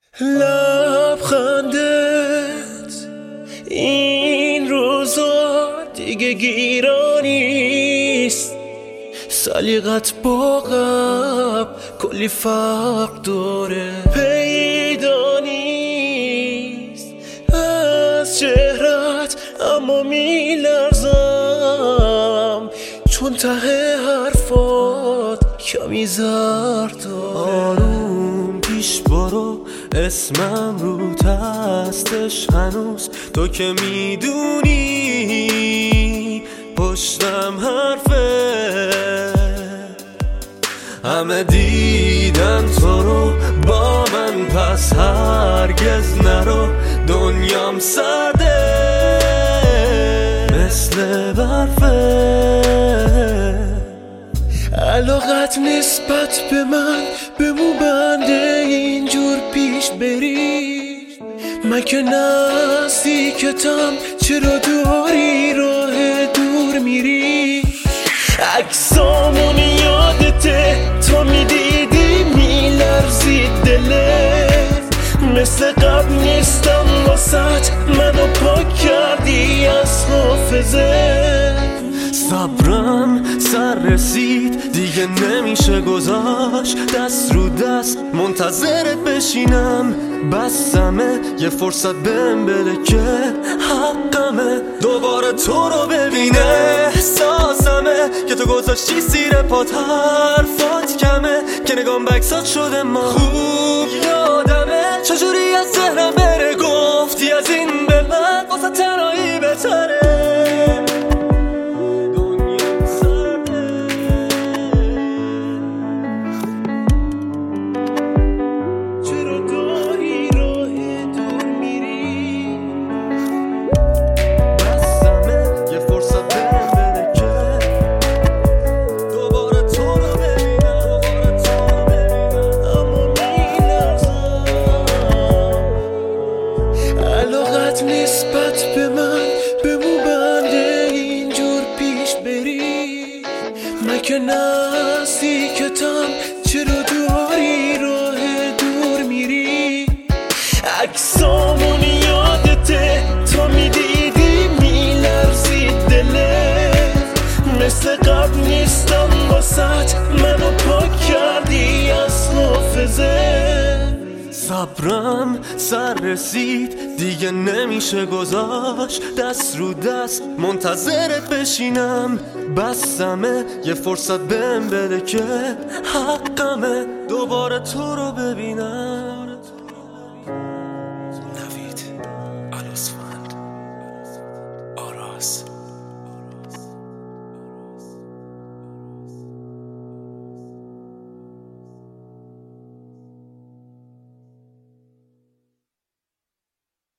لبخندت این روزا دیگه گیرانیست، سلیقت با قبل کلی فرق داره، پیدا نیست از چهرت اما میلرزم چون ته حرفات کمی زرد داره. آروم پیش برو، اسمم رو هستش هنوز، تو که میدونی پشتم حرفه، همه دیدن تو رو با من، پس هرگز نرو، دنیام سرده مثل برفه. علاقت نسبت به من بمو بنده اینجور پیش بری، من که نزدیکتم چرا داری راه دور میری؟ عکسامون یادته تا میدیدی میلرزید دلت، مثل قبل نیستم واسه منو پاک کردی از حافظه. صبرم سر رسید دیگه نمیشه گذاشت، دست رو دست منتظرت بشینم، بسمه یه فرصت بهم بده که حقمه دوباره تو رو ببینه. احساسمه که تو گذاشتی زیر پات، حرفات کمه که نگام بکسات شده، ما خوب یادمه چجوری از ذهنم بره، گفتی از این به بعد واسه تنهایی بهتره. نسبت به من بمو بنده اینجور پیش بری، من که نزدیکتم چرا داری راه دور میری؟ عکسامون یادته تا میدیدی میلرزید دلت، مثل قبل نیستم واسه منو پاک کردی از حافظه. صبرم سر رسید دیگه نمیشه گذاشت، دست رو دست منتظرت بشینم، بسمه یه فرصت بهم بده که حقمه دوباره تو رو ببینم.